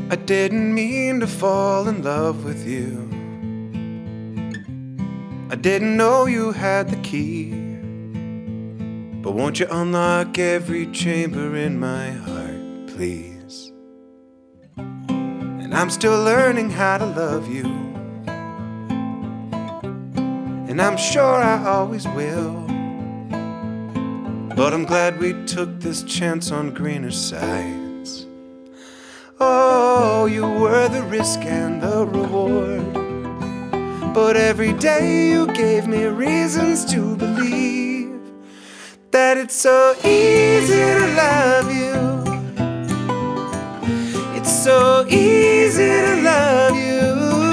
I didn't mean to fall in love with you. I didn't know you had the key. But won't you unlock every chamber in my heart, please? And I'm still learning how to love you, and I'm sure I always will. But I'm glad we took this chance on greener sides. Oh, you were the risk and the reward, but every day you gave me reasons to believe that it's so easy to love you. It's so easy to love you.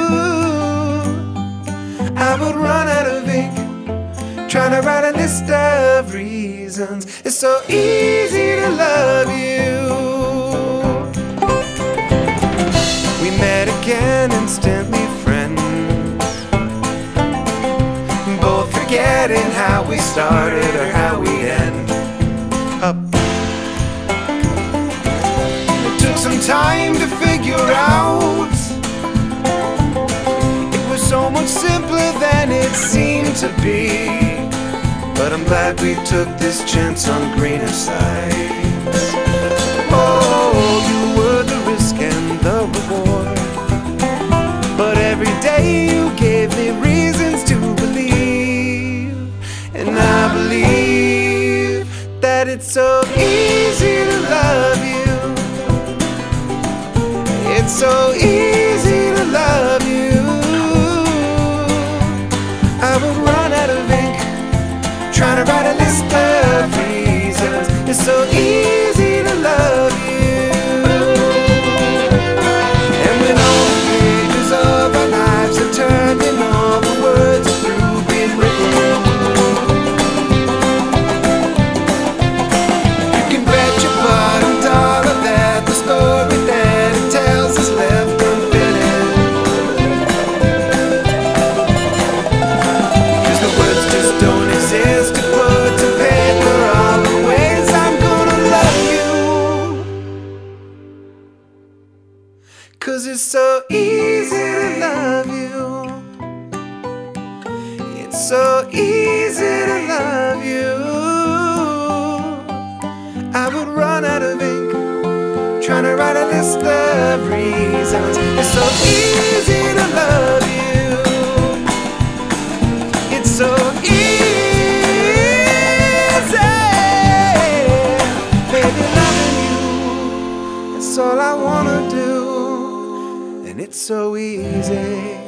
I would run out of ink trying to write a list of reasons. It's so easy to love you. We met again, instantly friends, both forgetting how we started or how we end up. It took some time to figure out. It was so much simpler than it seemed to be. But I'm glad we took this chance on greener sides. Oh, you were the risk and the reward, but every day you gave me reasons to believe. And I believe that it's so easy to love you. It's so easy to love you. I would run out of ink trying to write a list of reasons. It's so easy to love you. And when all the pages of our lives are turned and all the words through been written, you can bet your bottom dollar that the story that it tells is left unfinished. 'Cause the words just don't exist to put to paper all the ways I'm gonna love you. 'Cause it's so easy to love you. It's so easy to love you. I would run out of ink trying to write a list of reasons. It's so easy to love you. It's so easy, baby, loving you. It's all I wanna do, and it's so easy.